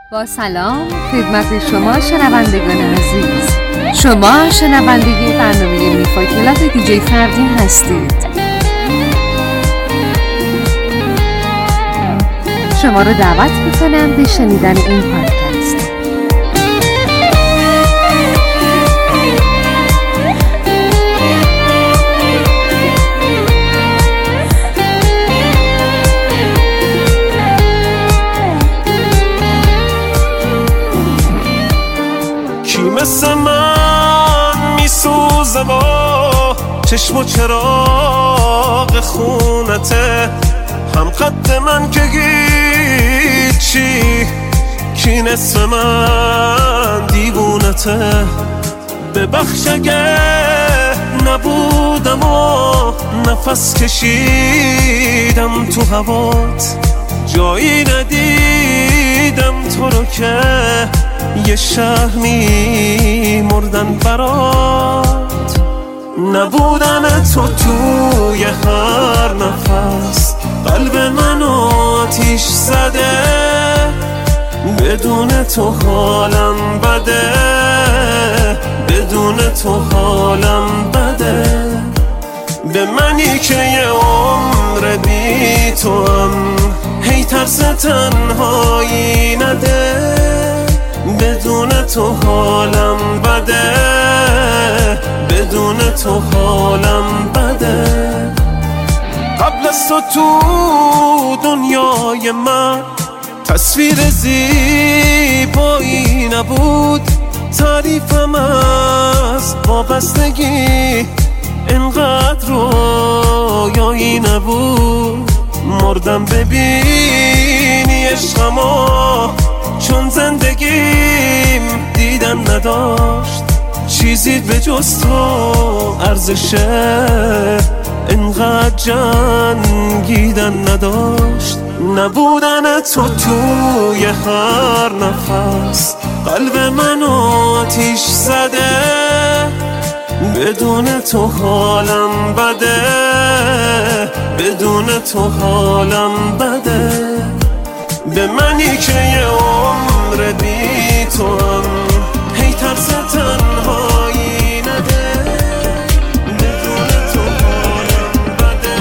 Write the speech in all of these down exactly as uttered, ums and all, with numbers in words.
با سلام خدمت شما شنوندگان عزیز. شما شنونده برنامه میفای کلاب دیجی فردین هستید. شما رو دعوت میکنم به شنیدن این پادکست. مثل من میسوزه با چشم و چراغ خونته، هم قد من که هیچی، کی نصف من دیوونته. ببخش اگه نبودم و نفس کشیدم تو هوات، جایی ندیدم تو رو که یه شهر می مردن برات. نبودن تو توی هر نفس قلب منو آتیش زده، بدون تو حالم بده، بدون تو حالم بده. به منی که یه عمر بی تو هم هی ترس تنهایی نده، بدون تو حالم بده، بدون تو حالم بده. قبل از تو تو دنیای من تصویر زیبایی نبود، تعریفم از وابستگی انقدر رویایی نبود. مردم ببینی عشقمو، چون زندگیم دیدن نداشت، چیزی به جز تو ارزشه انقدر جنگیدن نداشت. نبودن تو توی هر نفس قلب منو آتیش زده، بدون تو حالم بده، بدون تو حالم بده. به منی که یه عمر بی تو هم هی ترس تنهایی نده، بدون تو حالم بده.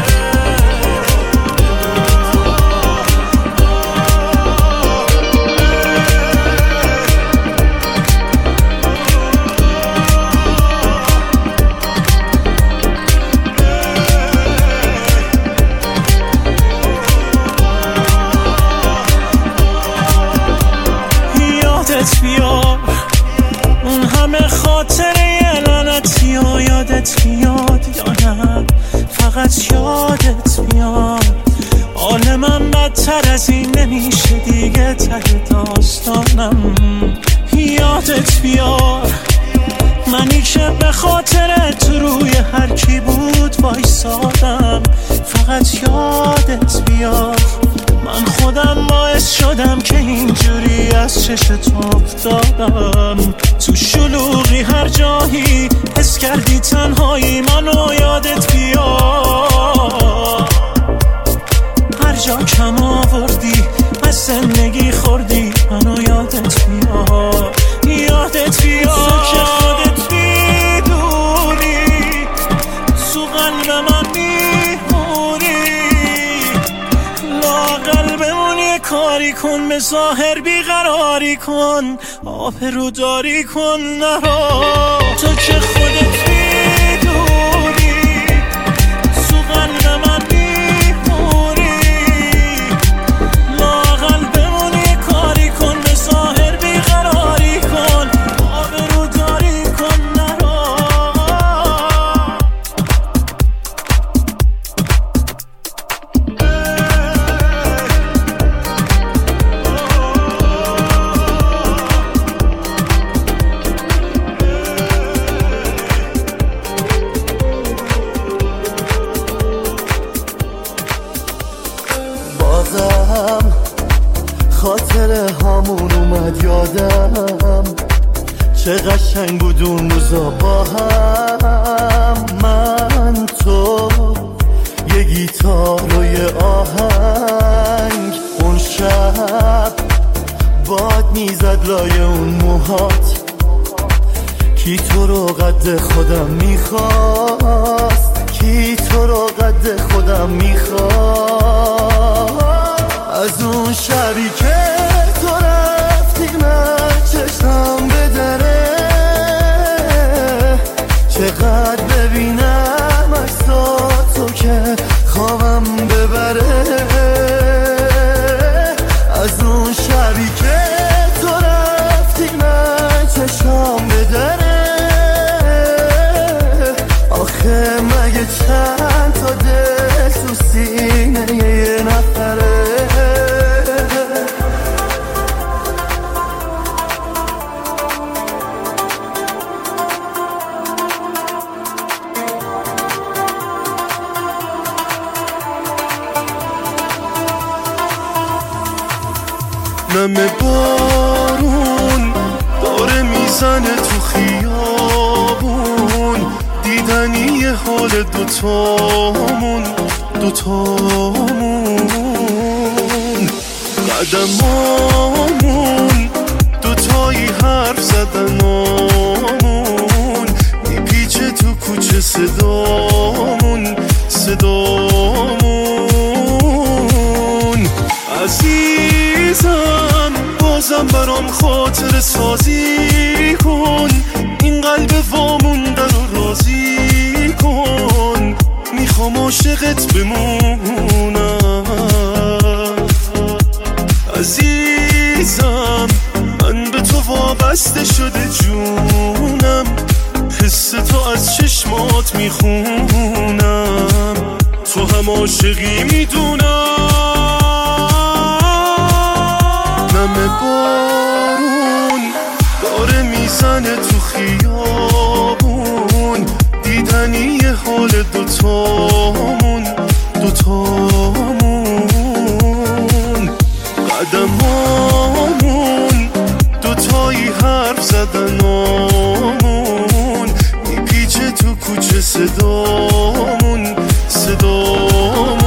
یادت بیار اون همه خاطره لعنتی و یادت بیاد یا نه فقط یادت بیاد. حال من بدتر از این نمیشه دیگه، ته داستانم. یادت بیار منی که به خاطر تو روی هر کی بود وایسادم، فقط یادت بیار. من خودم باعث شدم که اینجوری از چشت افتادم. تو شلوغی هر جایی حس کردی تنهایی، منو یادت بیار. هر جا کم آوردی از زندگی خوردی، منو یادت بیار. یادت بیار که خودت میدونی تو قلب من میمونی. لااقل بمونی کاری کن، به ظاهر بیقراری کن، آبرو داری کن نرا. تو که خودت میدونی تو قلب من میمونی. لااقل بمونی کاری کن، به ظاهر بیقراری کن، آبرو داری کن نرا. خاطره هامون اومد یادم، چه قشنگ بود اون روزا با هم. من تو یه گیتار و یه آهنگ، اون شب باد میزد لای اون موهات، کی تو رو قد خودم میخواست، کی تو رو قد خودم میخواست. از اون شبی که تو رفتی من چشم به دره، چقدر ببینم عکساتو که خوابم ببره. از اون شبی که تو رفتی من چشم به دره، آخه مگه چند تا دل تو سینه یه نفره. نم بارون داره میزنه تو خیابون، دیدنی حال دوتامون دوتامون. قدمامون دوتایی حرف زدنامون، میپیچه تو کوچه صدامون صدامون. عزیزم بازم برام خاطر سازی کن، این قلب وامونده رو راضی کن. میخوام عاشقت بمونم عزیزم، من به تو وابسته شده جونم، حس تو از چشمات میخونم، تو هم عاشقی میدونم. نم بارون داره میزنه تو خیابون، دیدنی حال دوتامون دوتامون. قدمامون دوتایی حرف زدنامون، میپیچه تو کوچه صدامون صدامون.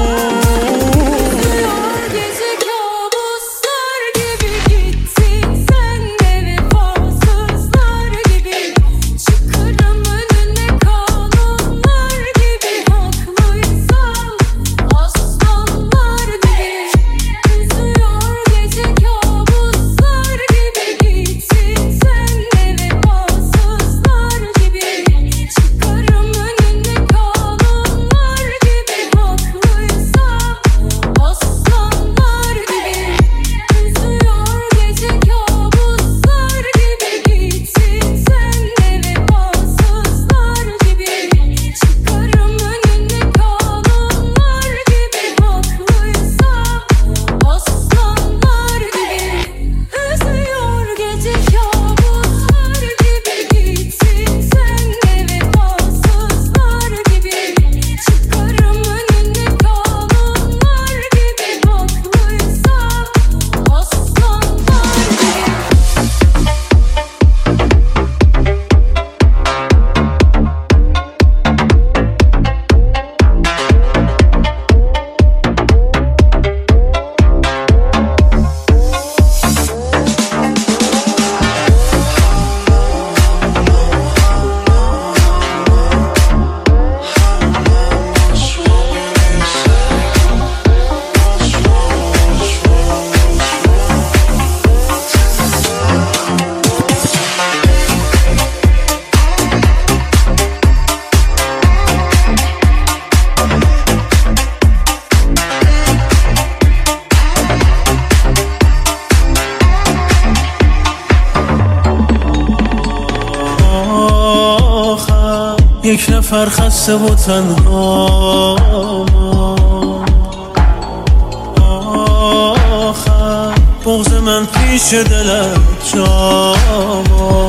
یک نفر خسته و تنها، آخر بغض من پیش دلت جاما.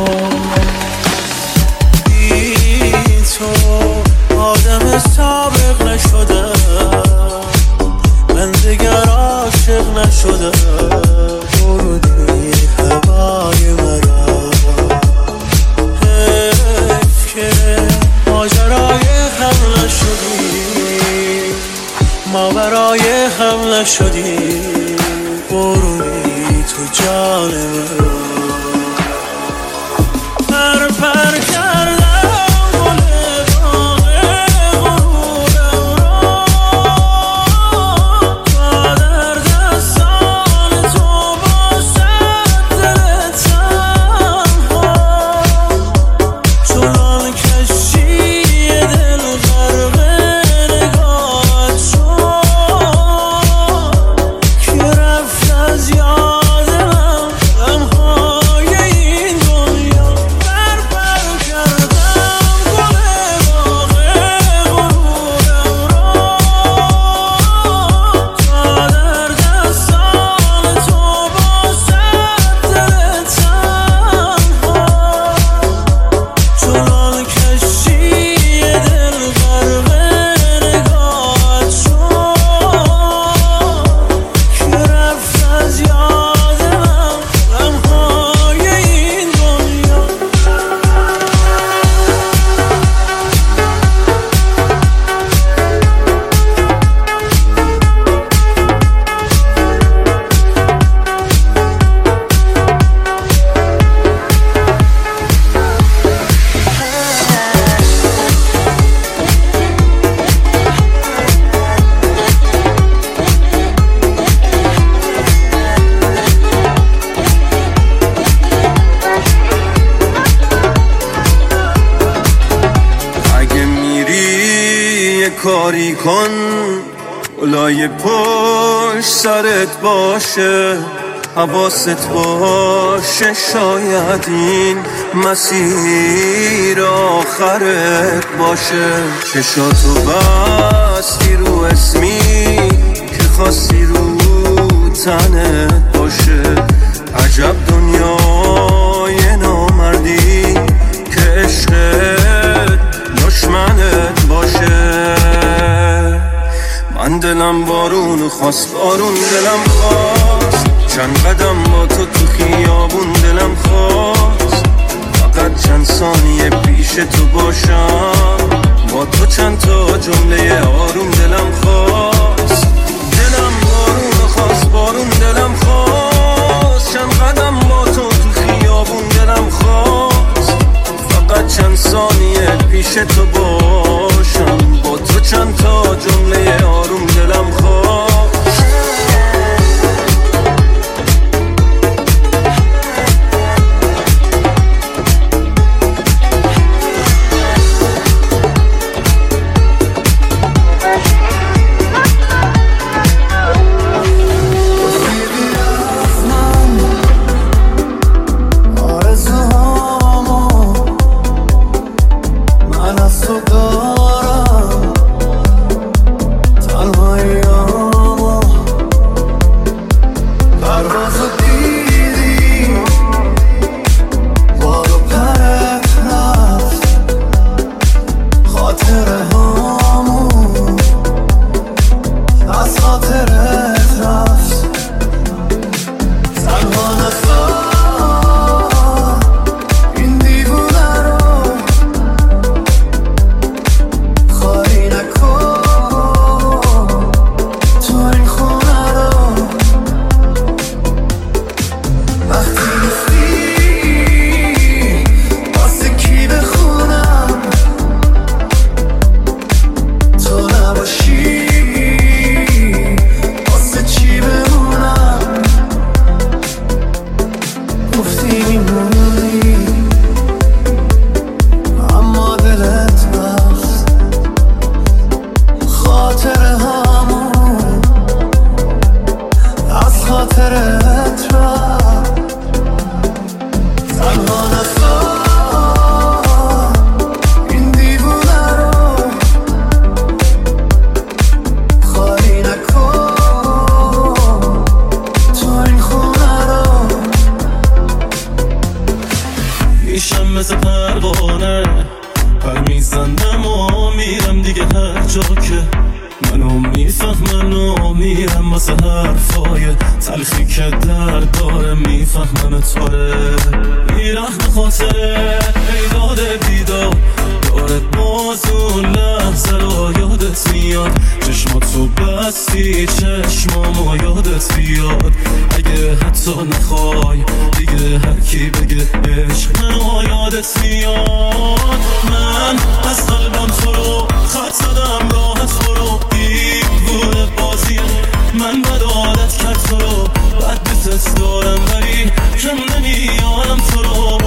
بی تو آدم سابق نشدم، من دیگر عاشق نشدم. بردی هوای مرا، حیف که ماجرای هم نشدی، ما برای هم نشدی. برونی تو جان من پر پر کردم گل باغ غرورم را تا در دستان تو باشد دل تنها چنان کشتی دل غرق نگاهت شد که رفت از یاد من غمهای این دنیا پر پر کردم گل باغ غرورم را تا در دستان تو باشد دل تنها چنان کشتی دل غرق نگاهت شد که رفت از یاد من غمهای این دنیا اگه میری یه کاری کن اولای پشت سرت باشه حواست باشه شاید این مسیر آخرت باشه چشاتو بستی رو اسمی که خواستی رو تنت باشه عجب دنیای نامردی که عشقت دشمنت باشه من دلم بارون خواست بارون دلم خواست چند قدم با تو تو خیابون دلم خواست فقط چند ثانیه پیش تو باشم با تو چند تا جمله آروم دلم خواست دلم بارون خواست بارون دلم خواست چند قدم با تو تو خیابون دلم خواست فقط چند ثانیه پیش تو باشم با تو چند تا جمله آروم دلم خواست واسه حرفای تلخی که درد داره میفهمم طوره میرم به خاطره ایداد بیدار داره باز اون لحظه رو یادت میاد چشماتو بستی چشمامو یادت بیاد اگه حتی نخوای دیگه هر کی بگه عشق منو یادت میاد من از قلبم تو رو خط زدم راحت برو دیوونه بازیه من بد عادت کرد تو رو بد دوست دارم ولی کم نمیارم تو رو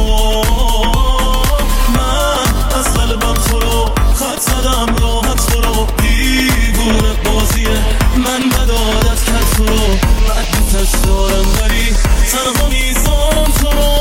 من از قلبم تو رو خط زدم راحت برو دیوونه بازیه من بد عادت کرد تو رو بد دوست دارم ولی تنها میذارم تو رو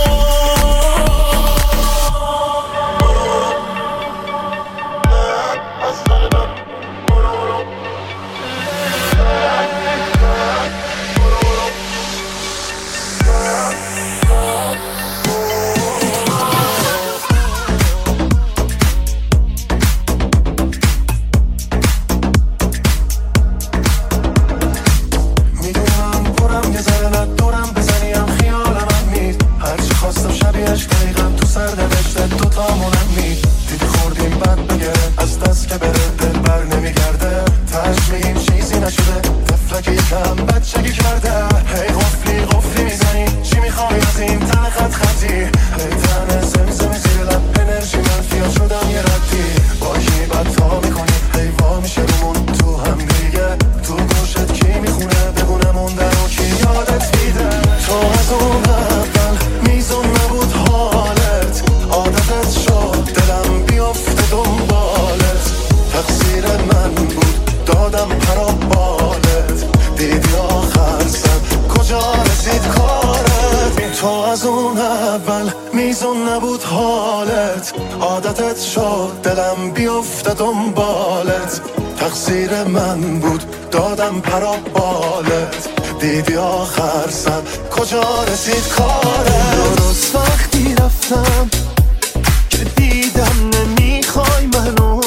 عادتت شد دلم بیفته دنبالت تقصیر من بود دادم پرا بالت دیدی آخر سر کجا رسید کارت درست وقتی رفتم که دیدم نمیخوای منو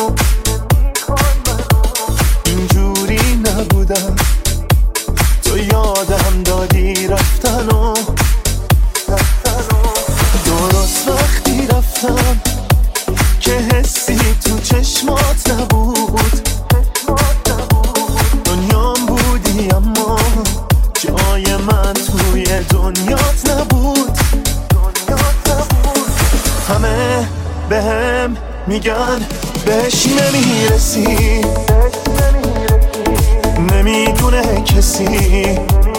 اینجوری نبودم تو یادم دادی رفتنو درست وقتی رفتم که حسی تو چشمات نبود دنیام بودی اما جای من توی دنیات نبود همه بهم میگن بهش نمیرسی نمیدونه کسی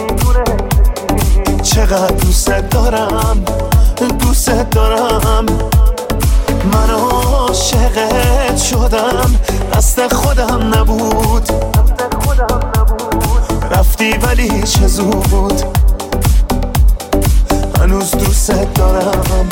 چقدر دوست دارم دوست دارم من عاشقت شدم قصد خودم نبود رفتی ولی چه زود هنوز دوست دارم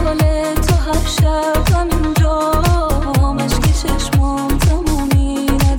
شب همینجا مشک چشمام تمومی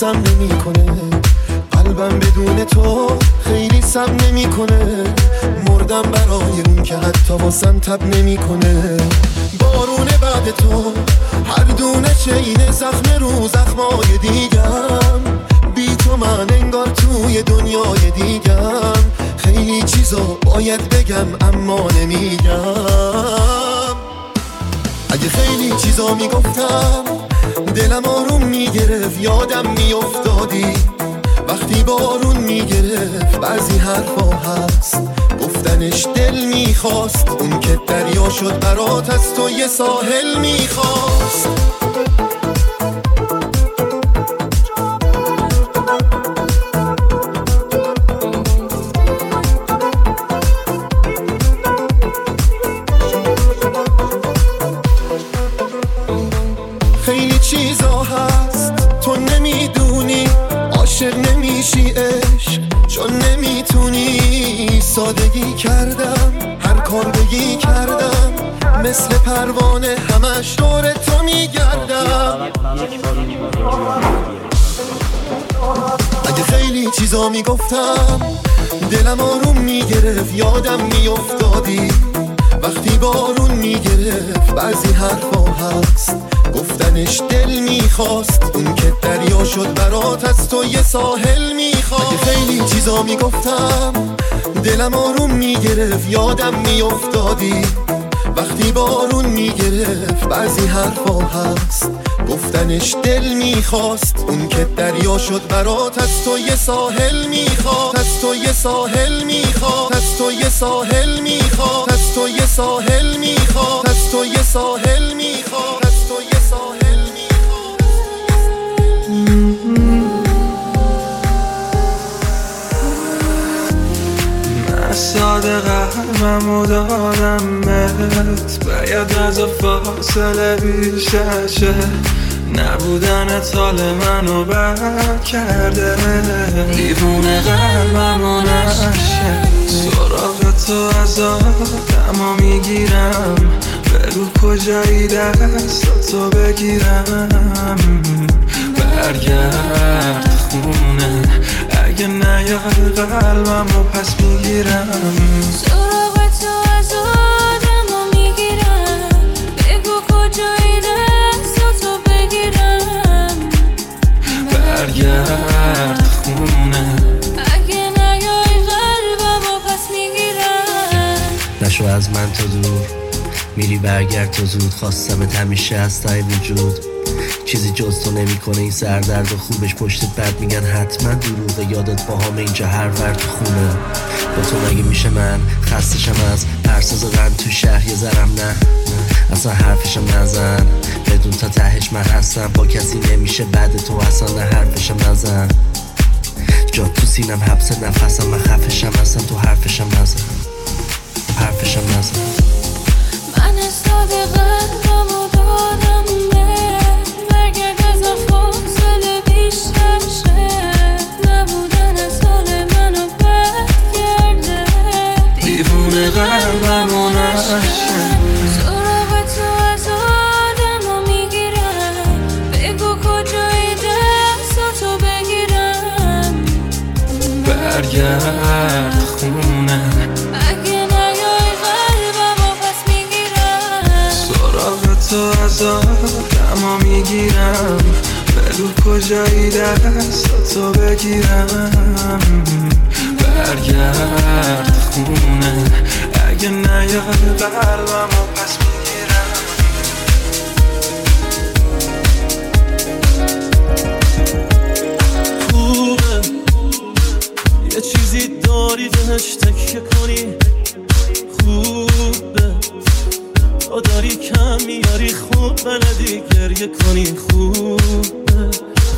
سم نمی کنه، قلبم بدون تو خیلی سم نمی کنه، مردم برای اون که حتی واسم تب نمی کنه. بارون بعد تو هر دونه چین زخم رو زخمای دیگم، بی تو من انگار توی دنیای دیگم. خیلی چیزا باید بگم اما نمیگم. اگه خیلی چیزا میگفتم دلم آروم میگرفت، یادم میافتادی وقتی بارون میگرفت. بعضی حرفا هست گفتنش دل میخواست، اون که دریا شد برات از تو یه ساحل میخواست. خیلی چیزا هست تو نمیدونی، عاشق نمیشی عشق چون نمیتونی. سادگی کردم هر کار بگی کردم، مثل پروانه همش دور تو میگردم. اگه خیلی چیزا میگفتم دلم آروم میگرفت، یادم میافتادی وقتی بارون میگرفت. بعضی حرفا هست گفتنش دل میخواست، اون که دریا شد برات از تو یه ساحل میخواست. اگه خیلی چیزا میگفتم دلم آروم میگرفت، یادم میافتادی وقتی بارون میگرفت. بعضی حرفا هست گفتنش دل میخواست، اون که دریا شد برات از تو یه ساحل میخواست. از تو یه ساحل میخواست، از تو یه ساحل میخواست، از تو یه ساحل میخواست، از تو یه ساحل میخواست، از تو یه ساحل من ساده قلبمو دادم بهت، باید از فاصله بیششه. نبودنت حال منو بد کرده، دیوونه قلبمو نشه. سراغ تو از آدمو میگیرم، بگو کجایی دستاتو بگیرم. برگرد خونه اگه نیای قلبمو پس میگیرم. سراغ تو از آدمو میگیرم، بگو کجایی دستاتو بگیرم. برگرد خونه اگه نیای قلبمو پس میگیرم. نشو از من تو دور، میری برگرد تو زود. خواستمت همیشه از تای وجود، چیزی جز تو نمی کنه این سردرد و خوبش. پشتت برد میگن حتما دروغه، یادت با همه اینجا هر ور تو خونه. با تو مگه میشه من خستشم از پرساز غم تو شهر یه ذرم نه. اصلا حرفشم نزن، بدون تا تهش من هستم. با کسی نمیشه بعد تو اصلا نه حرفشم نزن. جا تو سینم حبس نفسم، من خفشم اصلا تو حرفشم نزن، حرفشم نزن. من استاده قلبمو دادم بهت، برگرد از فاصله بیشتر شه. نبودن از حال منو بد کرده، دیوونه قلبمو نشه. سراغ تو از آدمو میگیرم، بگو کجایی دستاتو بگیرم. برگرد خونه اگه نیای قلبمو پس میگیرم. سراغ تو از آدمو میگیرم، بگو کجایی دستاتو بگیرم. برگرد خونه اگه نیای قلبمو پس میگیرم. خوبه یه چیزی داری بهش تکیه کنی، خوبه تو داری کم میاری، خوب بلدی گریه کنی. خوبه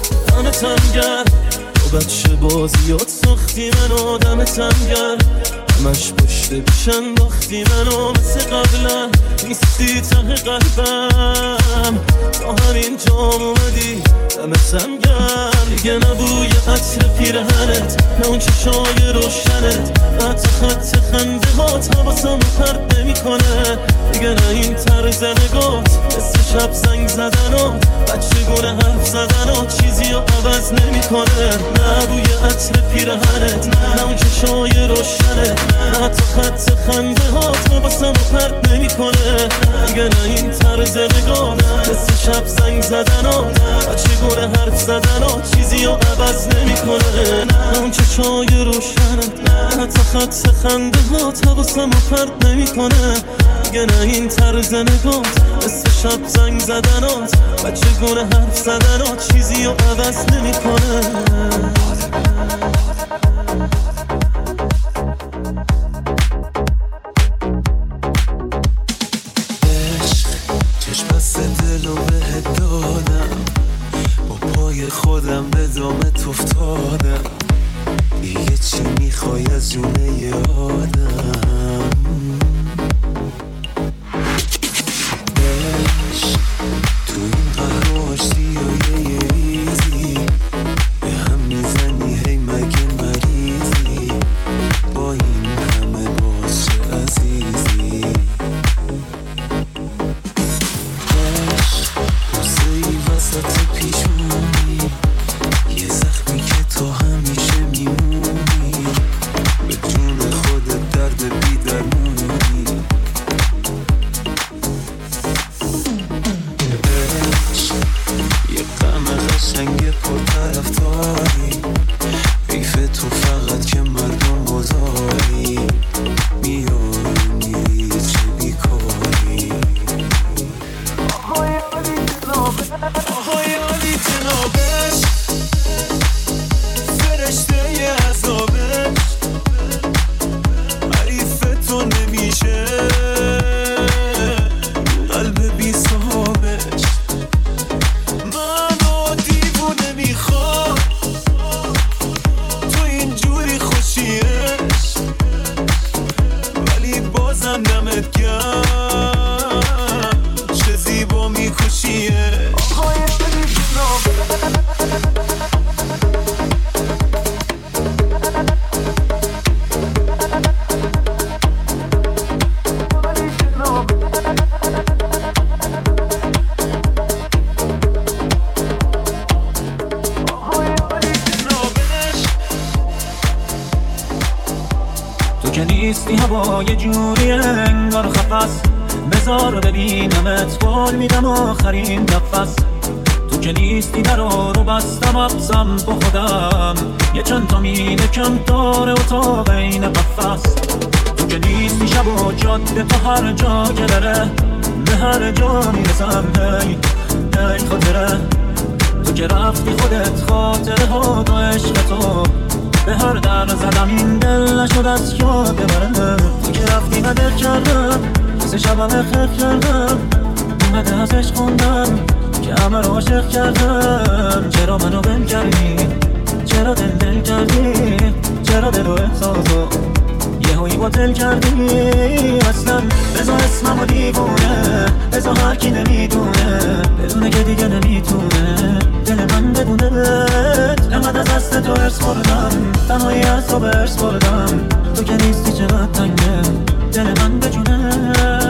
دمتم گرم تو بچه بازیات ساختی منو، دمتم گرم همش پشت پیش انداختی منو مثل قبلا نیستی ته قلبم تا همین جام اومدی دمتم گرم دیگه نبوی عطر پیرهنت نه اون چشای روشنت حتی خط خنده هات حواسم پرد نمی کنه دیگه نه این طرز نگات مثل شب زنگ زدنات بچه گونه حرف زدنات چیزی رو عوض نمی کنه نه بوی عطر پیرهنت نه اون چشای روشنت نه حتی خط خنده هات حواسم پرد نمی کنه دیگه نه این طرز نگات مثل شب زنگ زدنات بچه گونه حرف زدنات چیزی رو عوض نمی کنه نه اون چشای روشنت نه حتی خط خنده هات حواسم پرد نمی کنه دیگه نه این طرز نگات مثل شب زنگ زدنات بچه گونه حرف زدنات چیزی رو عوض نمی کنه چشم بسته دل و بهت دادم با پای خودم به دامت افتادم دیگه چی میخوای از جونه ی آدم عشق تو این قهر آشتی و یه ریزی به هم میزنی هی مگه مریضی با این همه باز چه عزیزی وسط پیشونی یه زخمی که تو همیشه میمونی به جون خودت درد بیدرمونی عشق یه غم قشنگ پرطرفداری حیف تو فقط که مردم گذاری میای میری چه بیکاری آهای عالی جنابش فرشته ی عذابش حریف تو نمیشه قلب بی صاحبش منو دیوونه میخواد تو اینجوری خوشیش ولی بازم دمت گرم چه زیبا میکشیش تو که نیستی هوا یه جوری انگار خفص بذار رو ببینمت قول میدم آخرین نفس تو که نیستی درا رو بستم ابزم با خودم یه چند تا مینه کم داره اتاق این قفص تو که نیستی شب و جاده تا هر جا که داره به هر جا میرسم هی هی خاطره تو که رفتی خودت خاطره ها و عشق تو به هر در زدم این دل نشد از یاد ببره تو که رفتی ندر کردم سه شبم خف کردم اومده ازش خوندم که همه رو عاشق کردم چرا منو بل کردی چرا دل دل کردی چرا دل و احساسو یه هایی باطل کردی اصلا بزا اسمم و دیوونه بزا هر کی نمیدونه بدونه که دیگه نمیتونه دل من بدونت انقدر از دست تو ارس بردم تنهایی از تو برس بردم تو که نیستی چقدر تنگه دل من بجونه